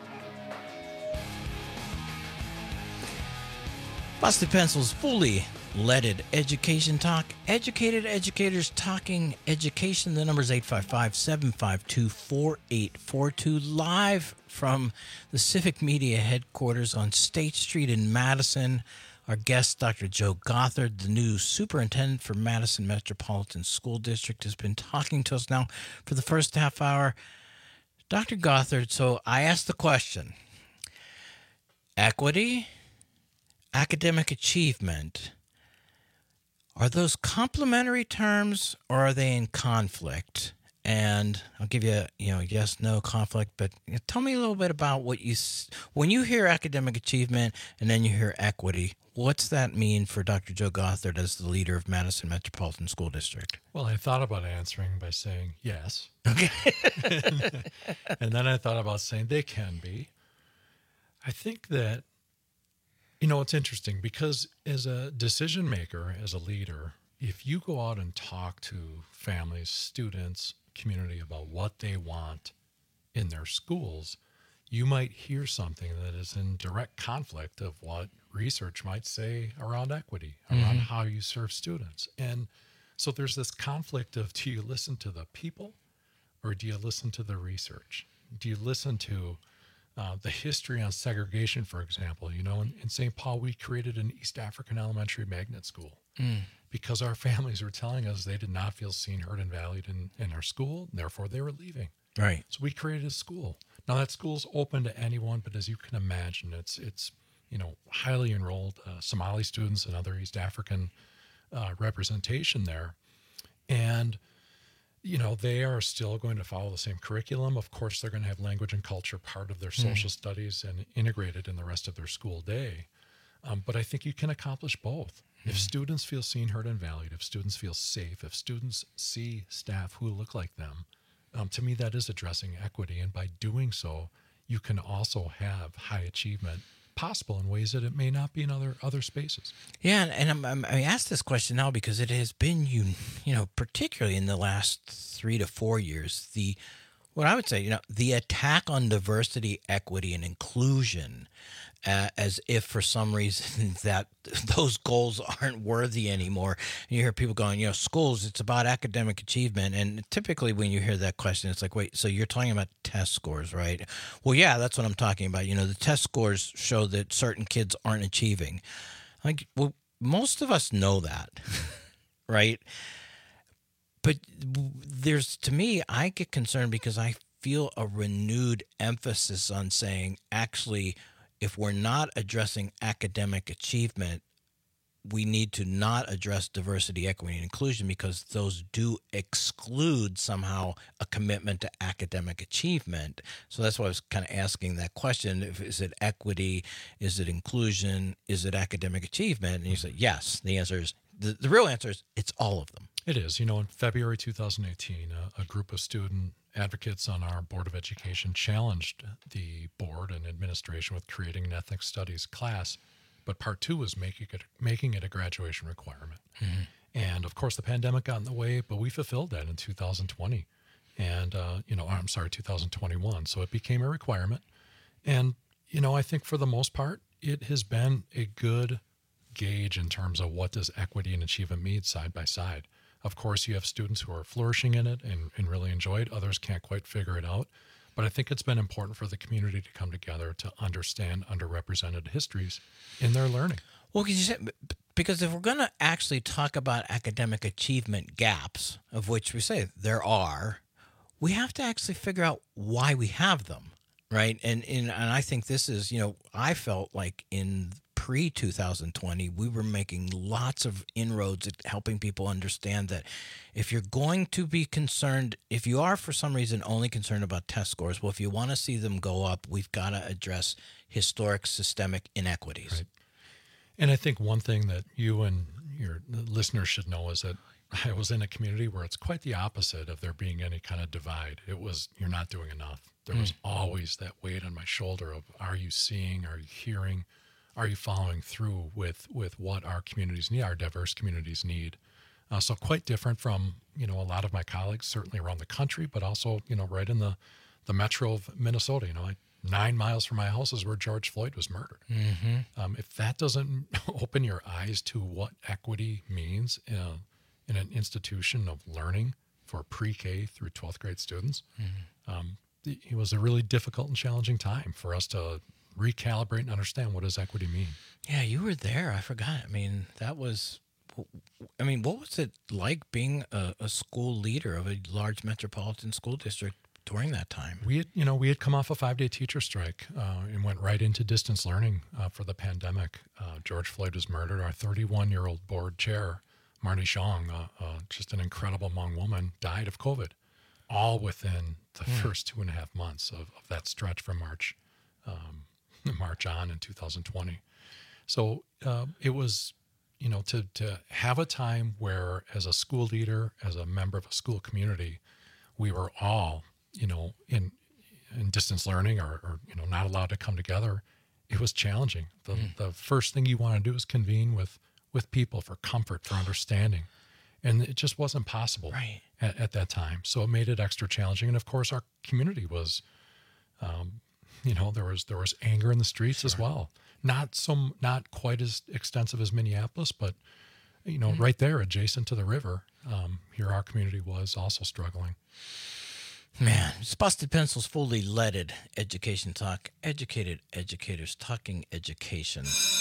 Busted Pencils fully Leaded Education Talk. Educated educators talking education. The number is 855-752-4842. Live from the Civic Media headquarters on State Street in Madison. Our guest, Dr. Joe Gothard, the new superintendent for Madison Metropolitan School District, has been talking to us now for the first half hour. Dr. Gothard, so I asked the question, equity, academic achievement, are those complementary terms or are they in conflict? And I'll give you, yes, no conflict, but tell me a little bit about when you hear academic achievement and then you hear equity, what's that mean for Dr. Joe Gothard as the leader of Madison Metropolitan School District? Well, I thought about answering by saying yes. Okay. And then I thought about saying they can be. I think that, it's interesting because as a decision maker, as a leader, if you go out and talk to families, students, community about what they want in their schools, you might hear something that is in direct conflict of what research might say around equity, around how you serve students. And so there's this conflict of, do you listen to the people or do you listen to the research? Do you listen to the history on segregation, for example? In St. Paul, we created an East African elementary magnet school because our families were telling us they did not feel seen, heard, and valued in our school, and therefore they were leaving. Right. So we created a school. Now that school's open to anyone, but as you can imagine, it's highly enrolled Somali students and other East African representation there. And they are still going to follow the same curriculum. Of course, they're going to have language and culture part of their social studies and integrated in the rest of their school day. But I think you can accomplish both. If students feel seen, heard, and valued, if students feel safe, if students see staff who look like them, to me, that is addressing equity. And by doing so, you can also have high achievement possible in ways that it may not be in other spaces. Yeah, and I asked this question now because it has been, particularly in the last 3 to 4 years, what I would say, the attack on diversity, equity, and inclusion, as if for some reason that those goals aren't worthy anymore. And you hear people going, schools, it's about academic achievement. And typically when you hear that question, it's like, wait, so you're talking about test scores, right? Well, yeah, that's what I'm talking about. The test scores show that certain kids aren't achieving. Like, well, most of us know that, right? But to me, I get concerned because I feel a renewed emphasis on saying, actually, if we're not addressing academic achievement, we need to not address diversity, equity, and inclusion because those do exclude somehow a commitment to academic achievement. So that's why I was kind of asking that question. Is it equity? Is it inclusion? Is it academic achievement? And you say, yes. The answer is, the real answer is, it's all of them. It is. In February 2018, a group of student advocates on our Board of Education challenged the board and administration with creating an ethnic studies class, but part 2 was making it a graduation requirement. And of course, the pandemic got in the way, but we fulfilled that in 2020 and, 2021. So it became a requirement. And, I think for the most part, it has been a good gauge in terms of what does equity and achievement mean side by side. Of course, you have students who are flourishing in it and really enjoy it. Others can't quite figure it out. But I think it's been important for the community to come together to understand underrepresented histories in their learning. Well, because if we're going to actually talk about academic achievement gaps, of which we say there are, we have to actually figure out why we have them, right? And I think this is, I felt like in pre-2020, we were making lots of inroads at helping people understand that if you're going to be concerned, if you are for some reason only concerned about test scores, well, if you want to see them go up, we've got to address historic systemic inequities. Right. And I think one thing that you and your listeners should know is that I was in a community where it's quite the opposite of there being any kind of divide. It was, you're not doing enough. There was always that weight on my shoulder of, are you seeing, are you hearing, are you following through with what our communities need, our diverse communities need? So quite different from, a lot of my colleagues, certainly around the country, but also, right in the metro of Minnesota. 9 miles from my house is where George Floyd was murdered. If that doesn't open your eyes to what equity means in an institution of learning for pre-K through 12th grade students, it was a really difficult and challenging time for us to recalibrate and understand what does equity mean. Yeah, you were there. I forgot. I mean, what was it like being a school leader of a large metropolitan school district during that time? We had come off a 5-day teacher strike and went right into distance learning for the pandemic. George Floyd was murdered. Our 31-year-old board chair, Marty Xiong, just an incredible Hmong woman, died of COVID, all within the first 2.5 months of that stretch from March on in 2020. So it was, to have a time where, as a school leader, as a member of a school community, we were all, in distance learning or not allowed to come together. It was challenging. The first thing you want to do is convene with people for comfort, for understanding. And it just wasn't possible at that time. So it made it extra challenging. And of course, our community was, there was anger in the streets as well. Not quite as extensive as Minneapolis, but, right there adjacent to the river, here our community was also struggling. Man, it's Busted Pencils, fully leaded education talk. Educated educators talking education.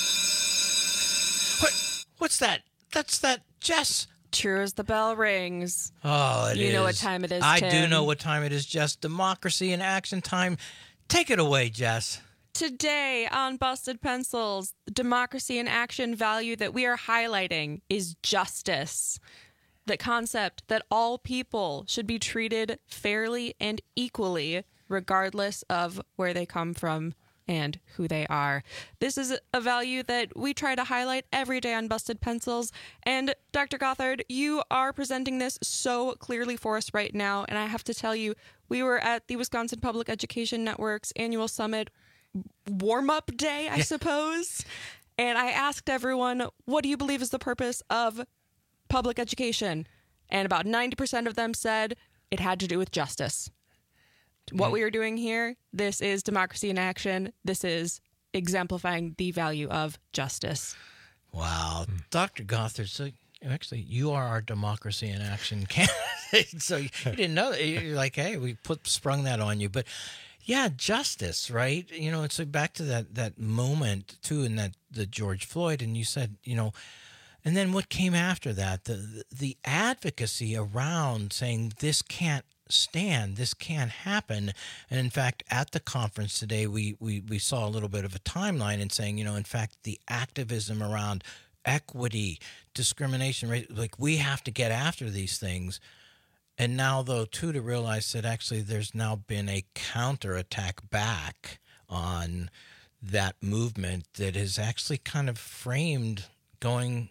What's that? That's that, Jess. True as the bell rings. Oh, it is. You know what time it is, I Tim. do know what time it is, Jess. Democracy in action time. Take it away, Jess. Today on Busted Pencils, the democracy in action value that we are highlighting is justice. The concept that all people should be treated fairly and equally, regardless of where they come from and who they are. This is a value that we try to highlight every day on Busted Pencils. And Dr. Gothard, you are presenting this so clearly for us right now. And I have to tell you, we were at the Wisconsin Public Education Network's annual summit warm-up day, I suppose. And I asked everyone, what do you believe is the purpose of public education? And about 90% of them said it had to do with justice. What we are doing here, this is democracy in action. This is exemplifying the value of justice. Wow. Dr. Gothard, so actually you are our democracy in action candidate. So you didn't know that. You're like, hey, we sprung that on you. But yeah, justice, right? It's back to that moment too in the George Floyd, and you said, and then what came after that, the advocacy around saying this can't stand, this can't happen. And in fact, at the conference today, we saw a little bit of a timeline and saying, in fact, the activism around equity, discrimination, right? Like, we have to get after these things. And now, though, too, to realize that actually there's now been a counterattack back on that movement that is actually kind of framed going,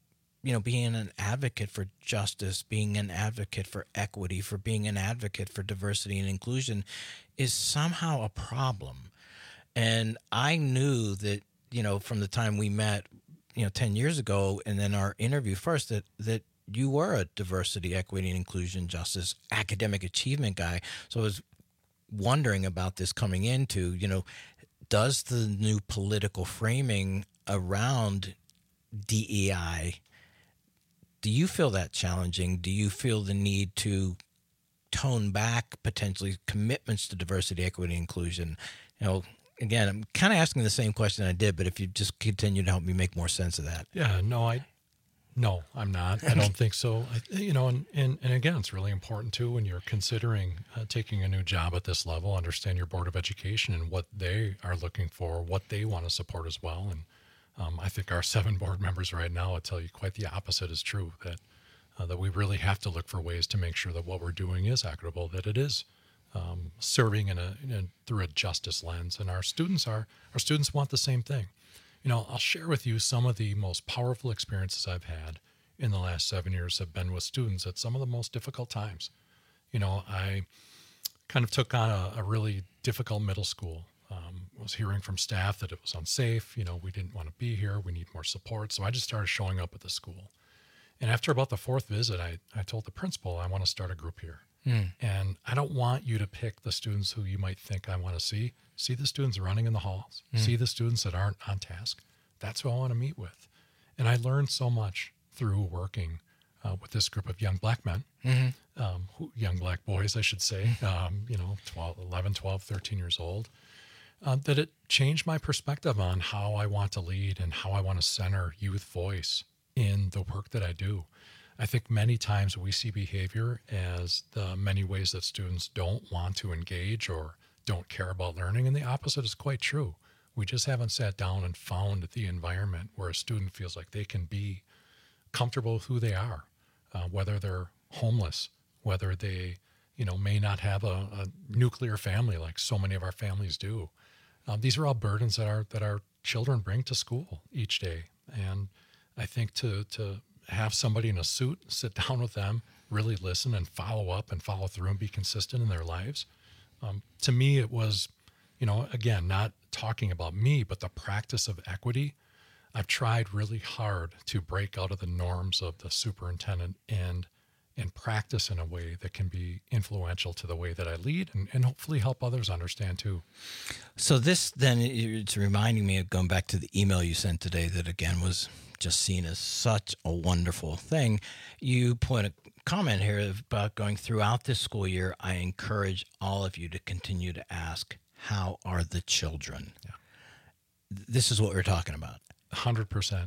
being an advocate for justice, being an advocate for equity, for being an advocate for diversity and inclusion is somehow a problem. And I knew that, from the time we met, 10 years ago, and then our interview first, that you were a diversity, equity, and inclusion, justice, academic achievement guy. So I was wondering about this coming into, does the new political framing around DEI, do you feel that challenging? Do you feel the need to tone back potentially commitments to diversity, equity, and inclusion? Again, I'm kind of asking the same question I did, but if you just continue to help me make more sense of that. Yeah, no, I'm not. I don't think so. And again, it's really important too when you're considering taking a new job at this level, understand your Board of Education and what they are looking for, what they want to support as well. And I think our 7 board members right now will tell you quite the opposite is true, that we really have to look for ways to make sure that what we're doing is equitable, that it is serving through a justice lens. And our students want the same thing. I'll share with you some of the most powerful experiences I've had in the last 7 years have been with students at some of the most difficult times. I kind of took on a really difficult middle school. Was hearing from staff that it was unsafe. We didn't want to be here. We need more support. So I just started showing up at the school. And after about the 4th visit, I told the principal, I want to start a group here. And I don't want you to pick the students who you might think I want to see. See the students running in the halls. See the students that aren't on task. That's who I want to meet with. And I learned so much through working with this group of young black men, young black boys, I should say, 11, 12, 13 years old, that it changed my perspective on how I want to lead and how I want to center youth voice in the work that I do. I think many times we see behavior as the many ways that students don't want to engage or don't care about learning, and the opposite is quite true. We just haven't sat down and found the environment where a student feels like they can be comfortable with who they are, whether they're homeless, whether they, may not have a nuclear family like so many of our families do. These are all burdens that our children bring to school each day, and I think to have somebody in a suit sit down with them, really listen and follow up and follow through and be consistent in their lives. To me, it was, again, not talking about me, but the practice of equity. I've tried really hard to break out of the norms of the superintendent and practice in a way that can be influential to the way that I lead and hopefully help others understand too. So this then, it's reminding me of going back to the email you sent today that again was just seen as such a wonderful thing. You put a comment here about going throughout this school year. I encourage all of you to continue to ask, how are the children? Yeah. This is what we're talking about. 100%.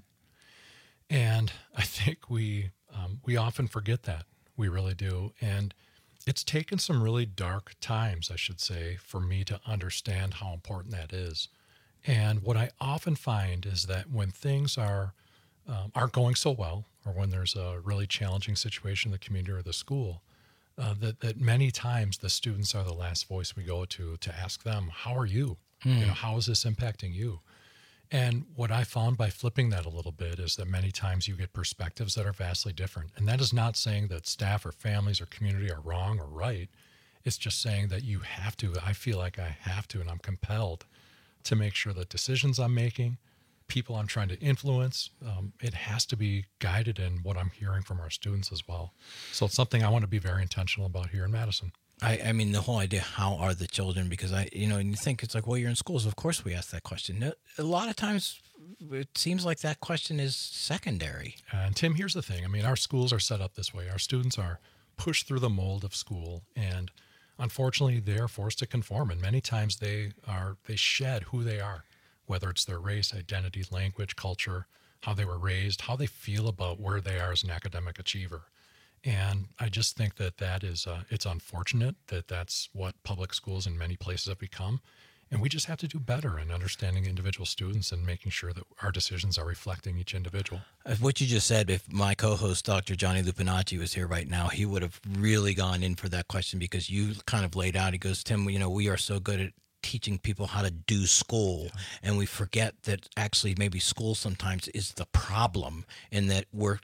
And I think we often forget that. We really do. And it's taken some really dark times, I should say, for me to understand how important that is. And what I often find is that when things aren't going so well, or when there's a really challenging situation in the community or the school, that many times the students are the last voice we go to ask them, how are you? How is this impacting you? And what I found by flipping that a little bit is that many times you get perspectives that are vastly different. And that is not saying that staff or families or community are wrong or right. It's just saying that you have to, I feel like I have to, and I'm compelled to make sure that decisions I'm making, people I'm trying to influence, it has to be guided in what I'm hearing from our students as well. So it's something I want to be very intentional about here in Madison. I mean, the whole idea, how are the children? Because and you think it's like, well, you're in schools. Of course we ask that question. A lot of times it seems like that question is secondary. And Tim, here's the thing. I mean, our schools are set up this way. Our students are pushed through the mold of school, and unfortunately they are forced to conform. And many times they shed who they are, whether it's their race, identity, language, culture, how they were raised, how they feel about where they are as an academic achiever. And I just think that is, it's unfortunate that that's what public schools in many places have become. And we just have to do better in understanding individual students and making sure that our decisions are reflecting each individual. What you just said, if my co-host, Dr. Johnny Lupinacci, was here right now, he would have really gone in for that question, because you kind of laid out, he goes, Tim, we are so good at teaching people how to do school, and we forget that actually maybe school sometimes is the problem, in that we're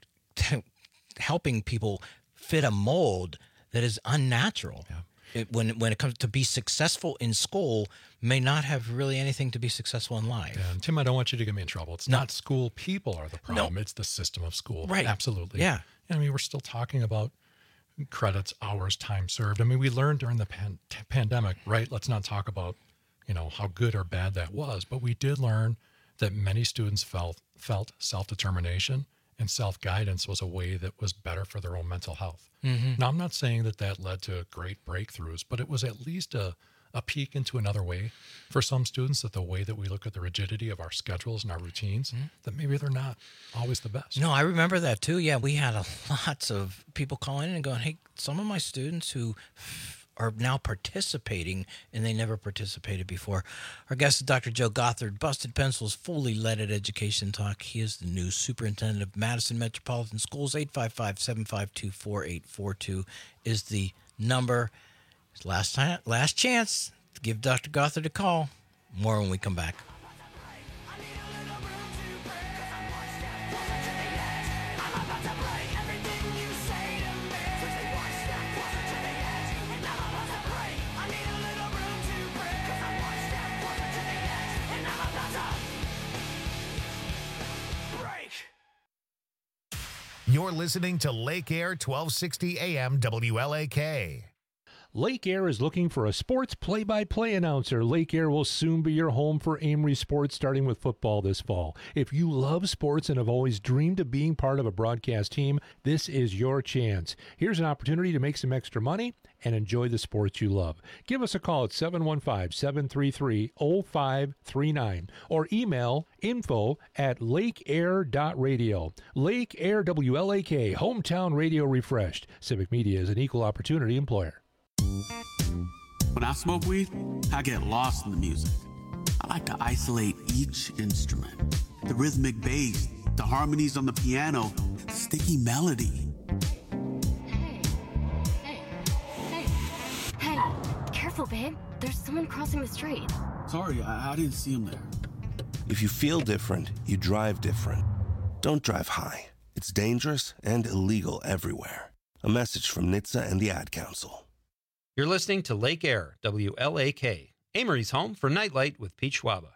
helping people fit a mold that is unnatural. Yeah. When it comes to be successful in school, may not have really anything to be successful in life. Yeah, and Tim, I don't want you to get me in trouble. It's not school people are the problem. No. It's the system of school. Right. Absolutely. Yeah. I mean, we're still talking about credits, hours, time served. I mean, we learned during the pandemic, right? Let's not talk about, how good or bad that was, but we did learn that many students felt self-determination and self-guidance was a way that was better for their own mental health. Mm-hmm. Now, I'm not saying that led to great breakthroughs, but it was at least a peek into another way for some students, that the way that we look at the rigidity of our schedules and our routines, that maybe they're not always the best. No, I remember that too. Yeah, we had lots of people calling in and going, hey, some of my students who are now participating and they never participated before. Our guest is Dr. Joe Gothard, Busted Pencils, fully leaded education talk. He is the new superintendent of Madison Metropolitan Schools. 855-752-4842 is the number. Last chance to give Dr. Gothard a call. More when we come back. You're listening to Lake Air 1260 AM WLAK. Lake Air is looking for a sports play-by-play announcer. Lake Air will soon be your home for Amory Sports, starting with football this fall. If you love sports and have always dreamed of being part of a broadcast team, this is your chance. Here's an opportunity to make some extra money and enjoy the sports you love. Give us a call at 715-733-0539 or email info@lakeair.radio. Lake Air WLAK, hometown radio refreshed. Civic Media is an equal opportunity employer. When I smoke weed, I get lost in the music. I like to isolate each instrument. The rhythmic bass, the harmonies on the piano, the sticky melody. Hey, careful, babe. There's someone crossing the street. Sorry, I didn't see him there. If you feel different, you drive different. Don't drive high. It's dangerous and illegal everywhere. A message from NHTSA and the Ad Council. You're listening to Lake Air, WLAK, Amory's home for Nightlight with Pete Schwaba.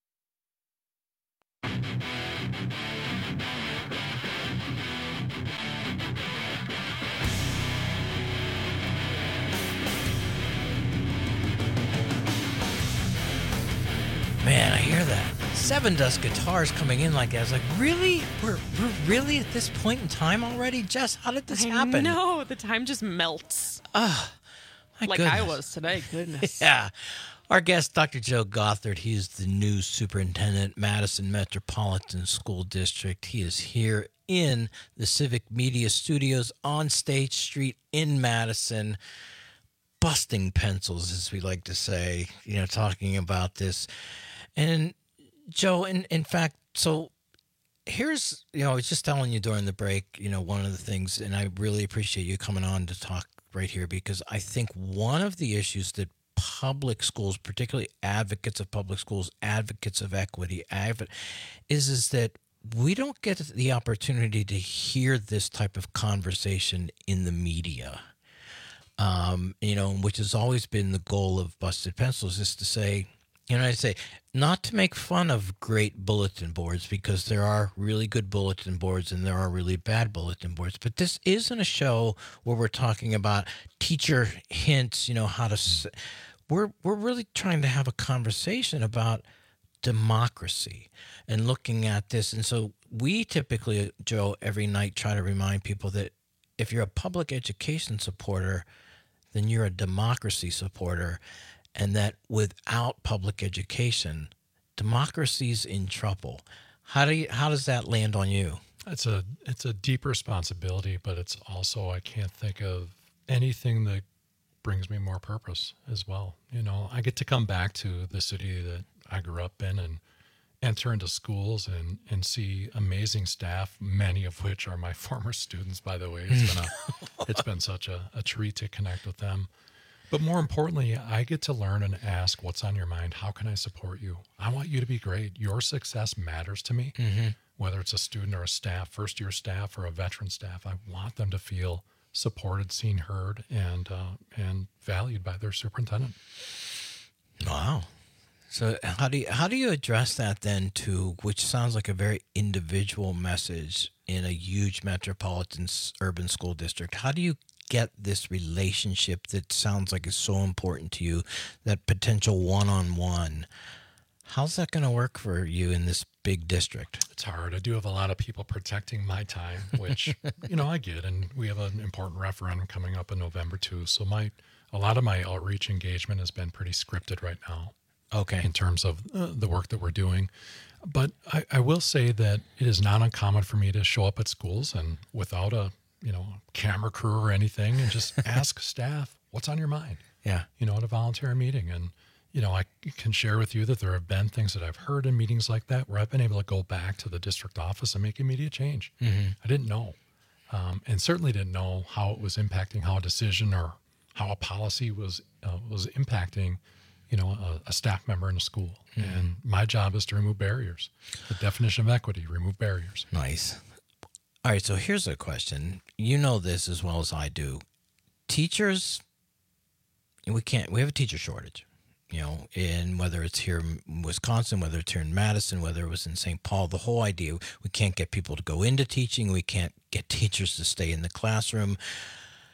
Man, I hear that. Seven Dust guitars coming in like that. I was like, really? We're really at this point in time already? Jess, how did this happen? No, the time just melts. Like goodness. I was today. Goodness. Yeah. Our guest, Dr. Joe Gothard, he is the new superintendent, Madison Metropolitan School District. He is here in the Civic Media Studios on State Street in Madison, busting pencils, as we like to say, talking about this. And Joe, in fact, so here's, I was just telling you during the break, one of the things, and I really appreciate you coming on to talk right here, because I think one of the issues that public schools, particularly advocates of public schools, advocates of equity, is that we don't get the opportunity to hear this type of conversation in the media. Which has always been the goal of Busted Pencils, is to say, I say, not to make fun of great bulletin boards, because there are really good bulletin boards and there are really bad bulletin boards. But this isn't a show where we're talking about teacher hints, how to. We're really trying to have a conversation about democracy and looking at this. And so we typically, Joe, every night try to remind people that if you're a public education supporter, then you're a democracy supporter. And that without public education, democracy's in trouble. How does that land on you? It's a deep responsibility, but it's also, I can't think of anything that brings me more purpose as well. I get to come back to the city that I grew up in and enter into schools and see amazing staff, many of which are my former students, by the way. It's been such a treat to connect with them. But more importantly, I get to learn and ask, what's on your mind? How can I support you? I want you to be great. Your success matters to me, whether it's a student or a staff, first-year staff or a veteran staff. I want them to feel supported, seen, heard, and valued by their superintendent. Wow. So how do you address that then, which sounds like a very individual message in a huge metropolitan urban school district? How do you get this relationship that sounds like is so important to you, that potential one-on-one? How's that going to work for you in this big district? It's hard. I do have a lot of people protecting my time, which, I get. And we have an important referendum coming up in November too. So a lot of my outreach engagement has been pretty scripted right now. Okay. In terms of the work that we're doing. But I will say that it is not uncommon for me to show up at schools and without a camera crew or anything, and just ask staff, what's on your mind? Yeah. At a voluntary meeting. And, I can share with you that there have been things that I've heard in meetings like that where I've been able to go back to the district office and make immediate change. I didn't know. And certainly didn't know how it was impacting how a decision or how a policy was impacting, a staff member in a school. And my job is to remove barriers. The definition of equity, remove barriers. Nice. All right, so here's a question. You know this as well as I do. Teachers, we have a teacher shortage, in whether it's here in Wisconsin, whether it's here in Madison, whether it was in St. Paul. The whole idea, we can't get people to go into teaching. We can't get teachers to stay in the classroom.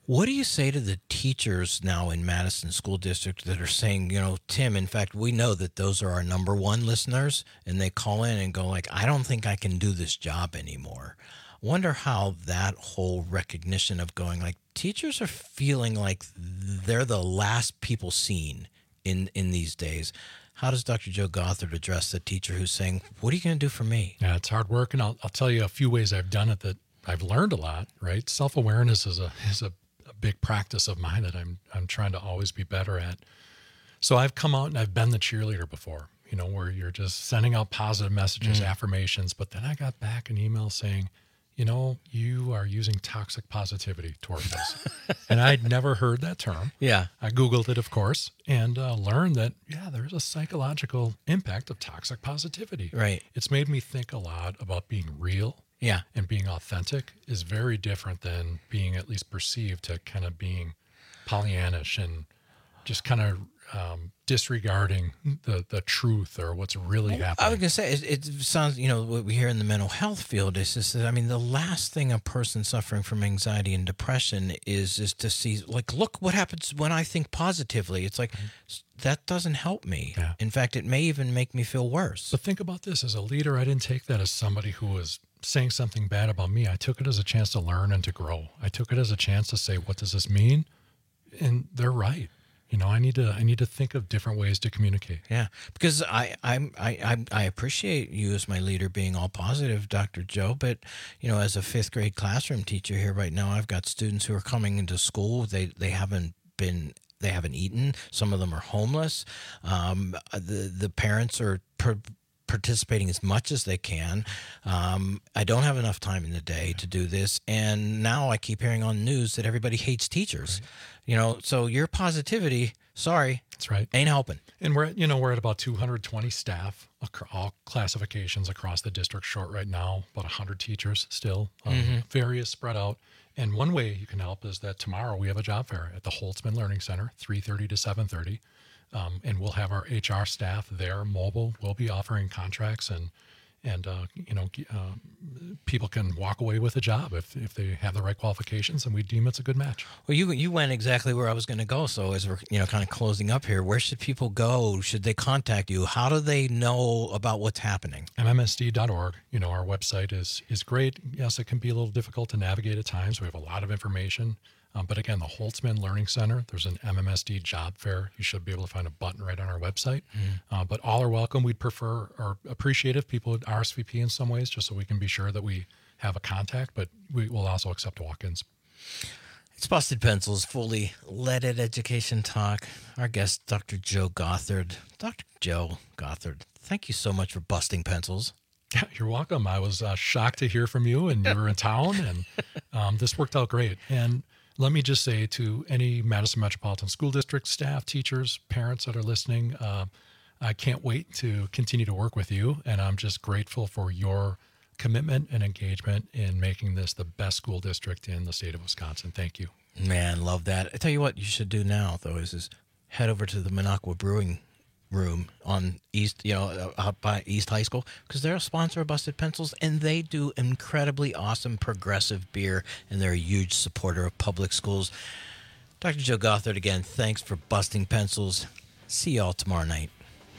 What do you say to the teachers now in Madison School District that are saying, Tim, in fact, we know that those are our number one listeners, and they call in and go like, I don't think I can do this job anymore. Wonder how that whole recognition of going like teachers are feeling like they're the last people seen in these days. How does Dr. Joe Gothard address the teacher who's saying, what are you going to do for me? Yeah, it's hard work. And I'll tell you a few ways I've done it that I've learned a lot, right? Self-awareness is a big practice of mine that I'm trying to always be better at. So I've come out and I've been the cheerleader before, where you're just sending out positive messages, affirmations. But then I got back an email saying, you are using toxic positivity towards us. And I'd never heard that term. Yeah. I Googled it, of course, and learned that, there's a psychological impact of toxic positivity. Right. It's made me think a lot about being real. Yeah. And being authentic is very different than being at least perceived to kind of being Pollyannish and just kind of disregarding the truth or what's really happening. I was going to say, it sounds, what we hear in the mental health field is just that, the last thing a person suffering from anxiety and depression is to see, like, look what happens when I think positively. It's like, that doesn't help me. Yeah. In fact, it may even make me feel worse. But think about this. As a leader, I didn't take that as somebody who was saying something bad about me. I took it as a chance to learn and to grow. I took it as a chance to say, what does this mean? And they're right. I need to think of different ways to communicate. Yeah, because I appreciate you as my leader being all positive, Dr. Joe. But as a fifth grade classroom teacher here right now, I've got students who are coming into school. They haven't eaten. Some of them are homeless. The parents are participating as much as they can. I don't have enough time in the day to do this, and now I keep hearing on news that everybody hates teachers. Right. So your positivity, sorry, that's right, ain't helping. And we're at about 220 staff, all classifications across the district, short right now, about 100 teachers still, various spread out. And one way you can help is that tomorrow we have a job fair at the Holtzman Learning Center, 3:30 to 7:30. And we'll have our HR staff there, mobile. We'll be offering contracts and people can walk away with a job if they have the right qualifications and we deem it's a good match. Well, you went exactly where I was going to go. So as we're kind of closing up here, where should people go? Should they contact you? How do they know about what's happening? MMSD.org. Our website is great. Yes, it can be a little difficult to navigate at times. We have a lot of information. But again, the Holtzman Learning Center, there's an MMSD job fair. You should be able to find a button right on our website. But all are welcome. We'd prefer or appreciate if people would RSVP in some ways, just so we can be sure that we have a contact. But we will also accept walk-ins. It's Busted Pencils, fully leaded education talk. Our guest, Dr. Joe Gothard. Dr. Joe Gothard, thank you so much for busting pencils. Yeah, you're welcome. I was shocked to hear from you, and you were in town, and this worked out great. And let me just say to any Madison Metropolitan School District staff, teachers, parents that are listening, I can't wait to continue to work with you. And I'm just grateful for your commitment and engagement in making this the best school district in the state of Wisconsin. Thank you. Man, love that. I tell you what you should do now, though, is head over to the Minocqua Brewing Room on East, out by East High School, because they're a sponsor of Busted Pencils, and they do incredibly awesome progressive beer, and they're a huge supporter of public schools. Dr. Joe Gothard, again, thanks for busting pencils. See y'all tomorrow night.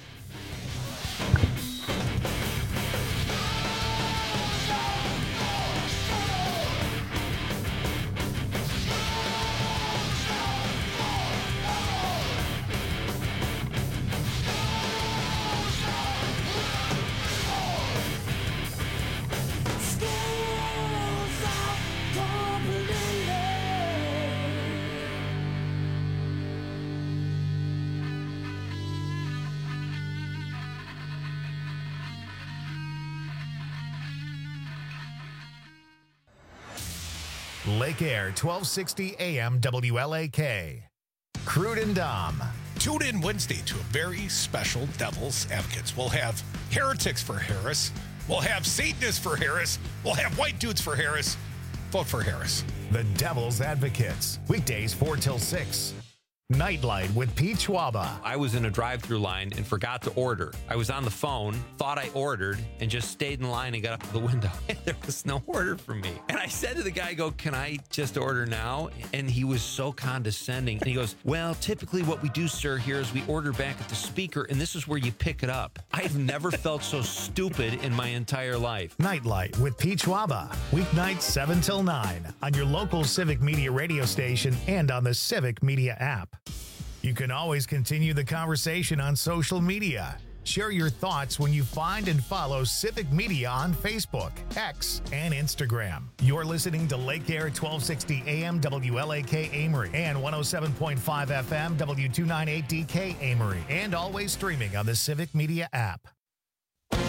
Lake Air, 1260 AM WLAK. Crude and Dom. Tune in Wednesday to a very special Devil's Advocates. We'll have heretics for Harris. We'll have Satanists for Harris. We'll have white dudes for Harris. Vote for Harris. The Devil's Advocates. Weekdays 4 till 6. Nightlight with Pete Schwaba. I was in a drive-thru line and forgot to order. I was on the phone, thought I ordered, and just stayed in line and got up to the window. There was no order for me. And I said to the guy, can I just order now? And he was so condescending. And he goes, well, typically what we do, sir, here is we order back at the speaker, and this is where you pick it up. I've never felt so stupid in my entire life. Nightlight with Pete Schwaba. Weeknights 7 till 9 on your local Civic Media radio station and on the Civic Media app. You can always continue the conversation on social media. Share your thoughts when you find and follow Civic Media on Facebook, X, and Instagram. You're listening to Lake Air 1260 AM WLAK Amory and 107.5 FM W298DK Amory, and always streaming on the Civic Media app.